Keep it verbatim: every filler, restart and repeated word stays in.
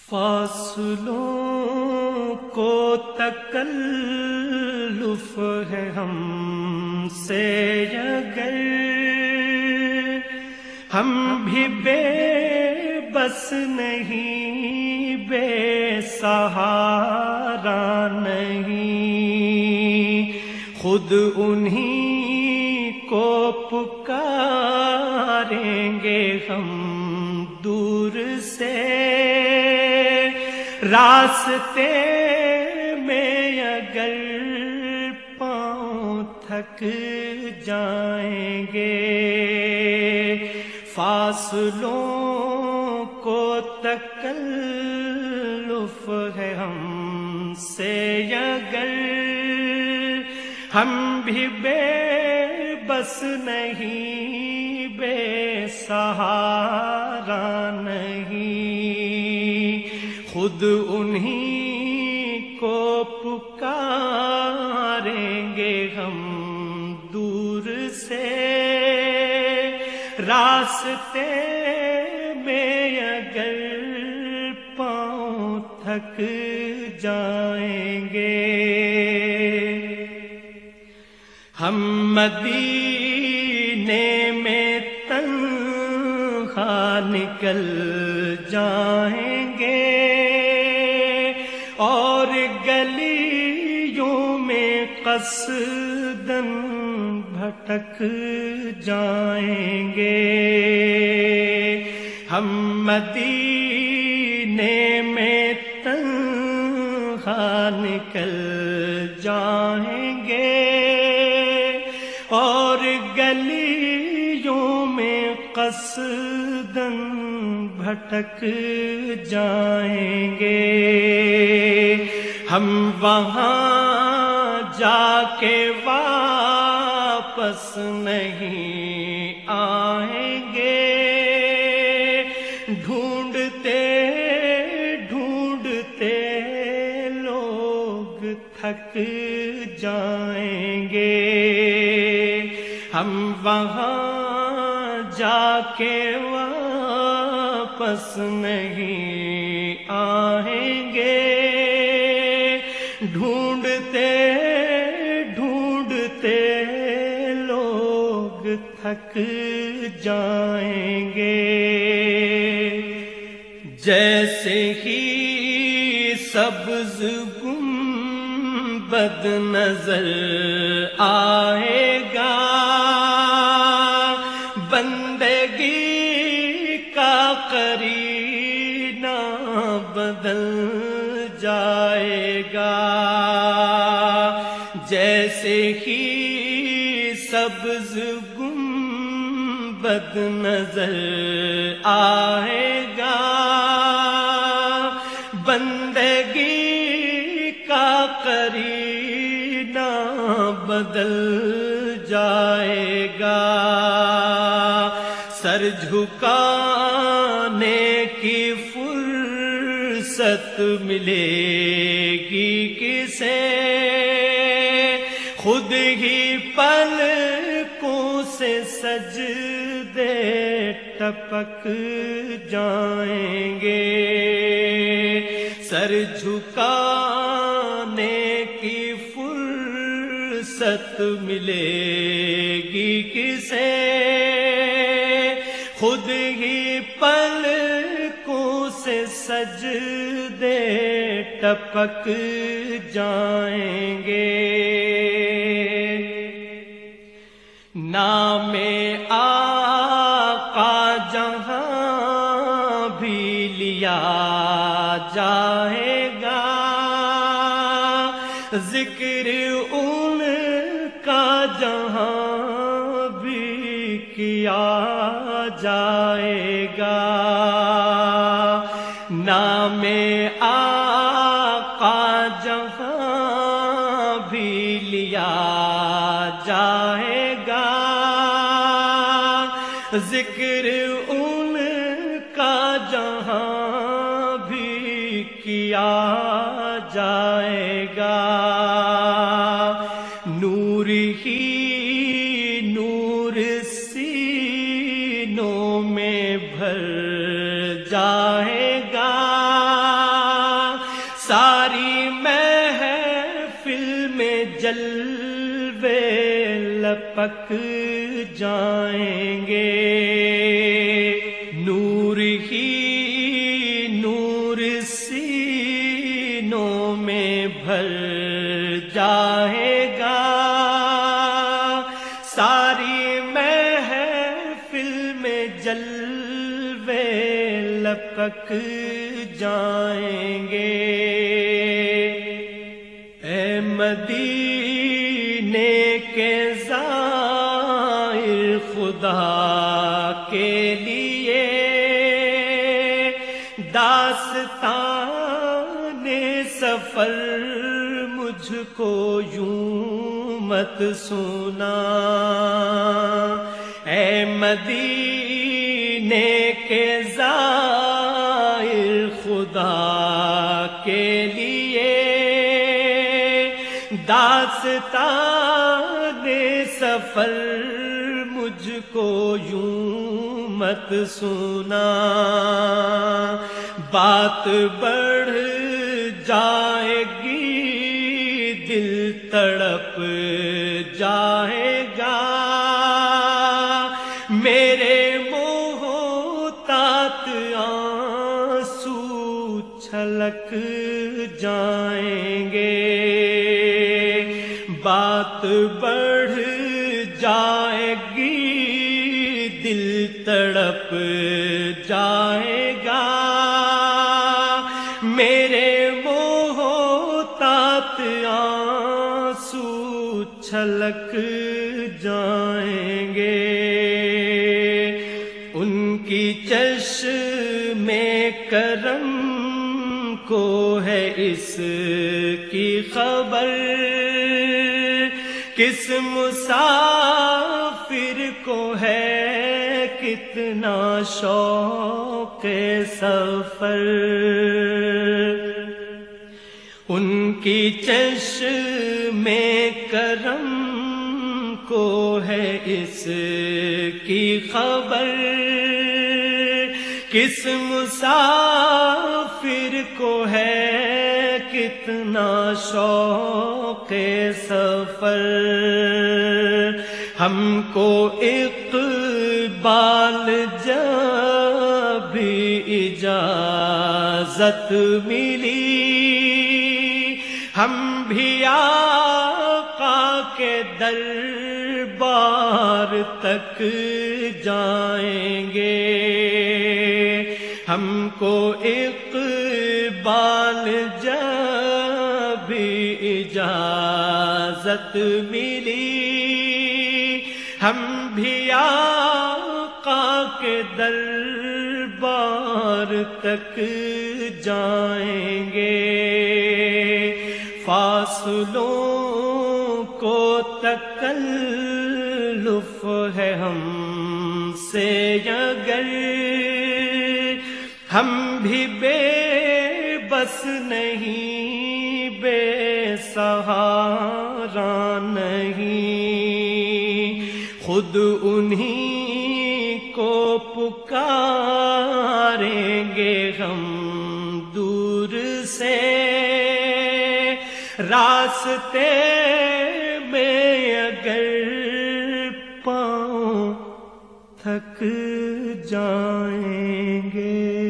فاصلوں کو تکلف ہے ہم سے اگر ہم بھی بے بس نہیں، بے سہارا نہیں، خود انہی کو پکاریں گے ہم دور سے، راستے میں اگر پاؤں تھک جائیں گے، فاصلوں کو تکلف ہے ہم سے اگر ہم بھی بے بس نہیں، بے سہارا نہیں، خود انہی کو پکاریں گے ہم دور سے، راستے میں اگر پاؤں تھک جائیں گے، ہم مدینے میں تنہا نکل جائیں گے اور گلیوں میں قصداً بھٹک جائیں گے، ہم مدینے میں تنہا نکل جائیں گے اور گلیوں میں قصداً بھٹک جائیں گے، ہم وہاں جا کے واپس نہیں آئیں گے، ڈھونڈتے ڈھونڈتے لوگ تھک جائیں گے، ہم وہاں جا کے واپس نہیں آئیں گے، ڈھونڈتے ڈھونڈتے لوگ تھک جائیں گے، جیسے ہی سبز گنبد نظر آئے گا، بندگی کا قرینہ بدل جائے گا، جیسے ہی سبز گنبد نظر آئے گا، بندگی کا قرینہ بدل جائے گا، سر جھکانے کی فرصت ملے گی کسے، خود ہی پلکوں سے سجدے ٹپک جائیں گے، سر جھکانے کی فرصت ملے گی کسے، خود ہی پلکوں سے سجدے ٹپک جائیں گے، نام آقا جہاں بھی لیا جائے گا، ذکر ان کا جہاں بھی کیا جائے گا، نام آقا جہاں بھی لیا جائے گا، ذکر ان کا جہاں بھی کیا جائے گا، نور ہی نور سینوں میں بھر جائے گا، تک جائیں گے۔ نور ہی نور سینوں میں بھر جائے گا، ساری محفل میں جلوے لپک جائیں گے۔ اے مدینے کے زائر خدا کے لیے داستان سفر مجھ کو یوں مت سنا۔ اے مدینے کے زائر خدا کے لیے داستان سفر مجھ کو یوں مت سنا۔ بات بڑھ جائے گی دل تڑپ جائے گا، میرے محتاط آنسو چھلک جائیں گے۔ بات بڑھ جائے گی دل تڑپ جائے گا، میرے محتاط آنسو چھلک جائیں گے۔ ان کی چشم کرم کو ہے اس کی خبر، کس مسافر کو ہے کتنا شوق سفر۔ ان کی چشم کرم کو ہے اس کی خبر، کس مسافر کو ہے کتنا شوق سفر۔ ہم کو اقبال جب اجازت ملی، ہم بھی آقا کے دربار تک جائیں گے۔ ہم کو اقبال جب اجازت ملی، ہم بھی آقا کے دربار تک جائیں گے۔ فاصلوں کو تکلف ہے ہم سے اگر، ہم بھی بے بس نہیں، بے سہارا نہیں، خود انہی کو پکاریں گے ہم دور سے۔ راستے میں اگر پاؤں تھک جائیں گے۔